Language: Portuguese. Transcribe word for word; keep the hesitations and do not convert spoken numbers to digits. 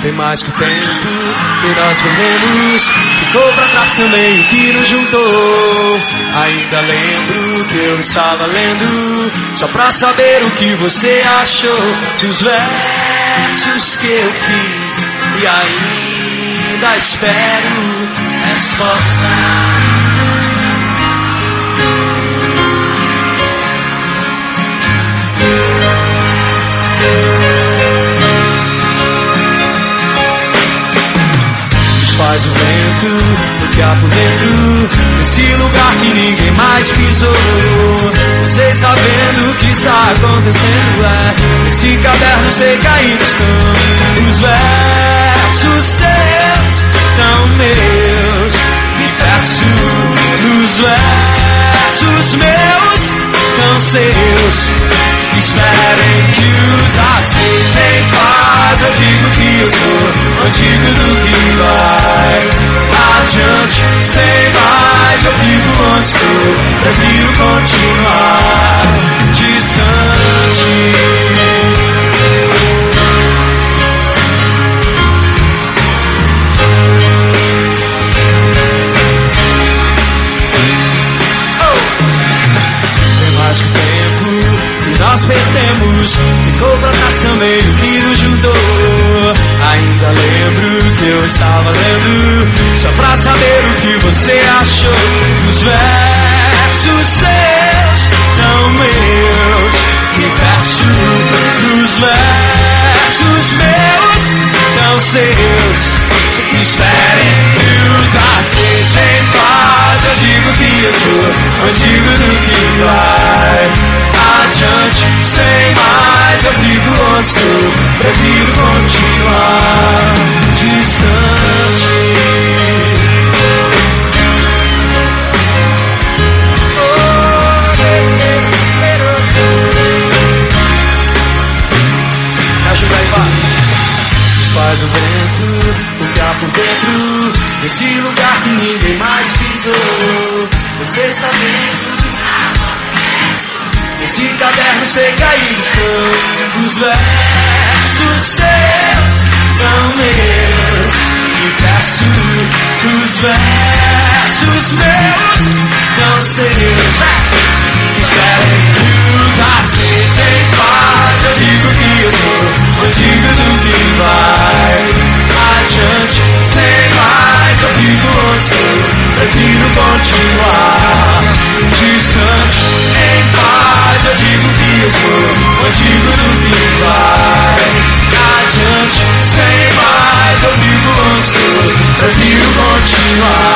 Tem mais que o tempo que nós perdemos, ficou pra trás também o que nos juntou. Ainda lembro que eu estava lendo, só pra saber o que você achou dos versos que eu fiz. E ainda espero resposta. Faz o vento, porque há por dentro, nesse lugar que ninguém mais pisou. Você está vendo o que está acontecendo, é, nesse caderno sei que ainda estão os versos seus, não meus. Me peço nos versos meus, não seus. Esperem que os aceitem em paz. Eu digo que eu sou antigo do que vai adiante, sem mais. Eu fico onde estou, prefiro continuar distante. Mais que o tempo que nós perdemos, ficou pra trás também o que nos juntou. Ainda lembro que eu estava lendo, só pra saber o que você achou dos versos seus, não meus. Me peço dos versos meus, não seus. Esperem que os aceitem em paz. Eu digo que eu sou antigo do que vai adiante, sem mais. Eu fico onde estou, prefiro continuar distante. Ajuda aí, vai. Faz o vento, o que há por dentro, nesse lugar que ninguém mais pisou. Você está vendo, nesse caderno sei que ainda estão os versos seus, não meus. Me peço os versos meus, não seus. Esperem que os aceitem em paz. Eu digo que eu sou antigo do que vai adiante, sem mais. Eu fico onde estou, prefiro continuar distante, em paz. Eu digo que eu sou antigo do que vai adiante, sem mais. Eu fico onde estou, prefiro continuar